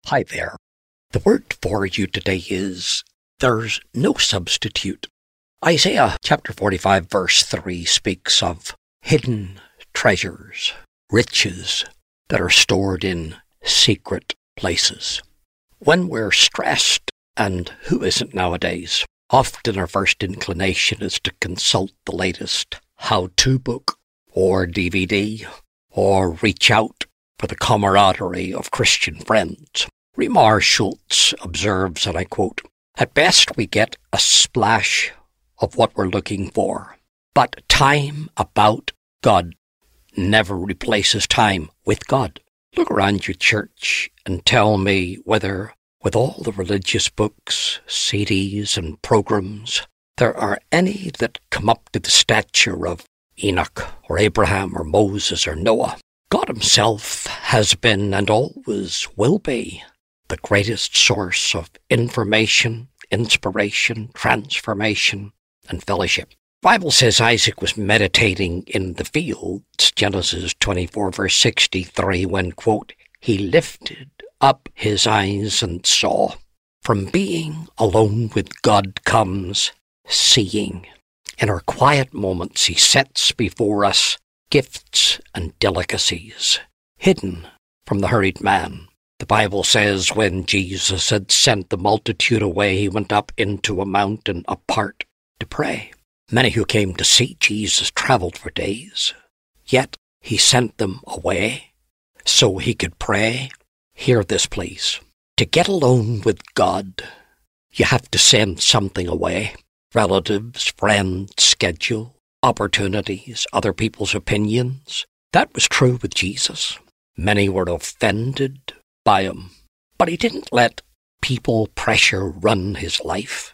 Hi there. The word for you today is, there's no substitute. Isaiah chapter 45 verse 3 speaks of hidden treasures, riches that are stored in secret places. When we're stressed, and who isn't nowadays, often our first inclination is to consult the latest how-to book or DVD, or reach out for the camaraderie of Christian friends. Remar Schultz observes, and I quote, "At best we get a splash of what we're looking for, but time about God never replaces time with God." Look around your church and tell me whether, with all the religious books, CDs and programs, there are any that come up to the stature of Enoch or Abraham or Moses or Noah. God himself has been and always will be the greatest source of information, inspiration, transformation, and fellowship. The Bible says Isaac was meditating in the fields, Genesis 24 verse 63, when, quote, "he lifted up his eyes and saw." From being alone with God comes seeing. In our quiet moments, he sets before us gifts and delicacies, hidden from the hurried man. The Bible says when Jesus had sent the multitude away, he went up into a mountain apart to pray. Many who came to see Jesus traveled for days, yet he sent them away so he could pray. Hear this, please. To get alone with God, you have to send something away. Relatives, friends, schedule, opportunities, other people's opinions. That was true with Jesus. Many were offended by him, but he didn't let people pressure run his life.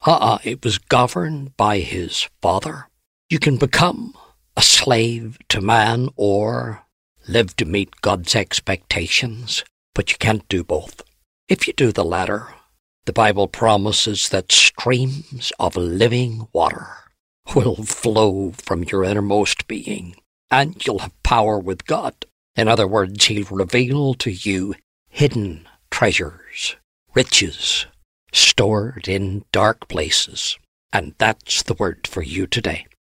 It was governed by his Father. You can become a slave to man or live to meet God's expectations, but you can't do both. If you do the latter, the Bible promises that streams of living water will flow from your innermost being, and you'll have power with God. In other words, he'll reveal to you hidden treasures, riches, stored in dark places. And that's the word for you today.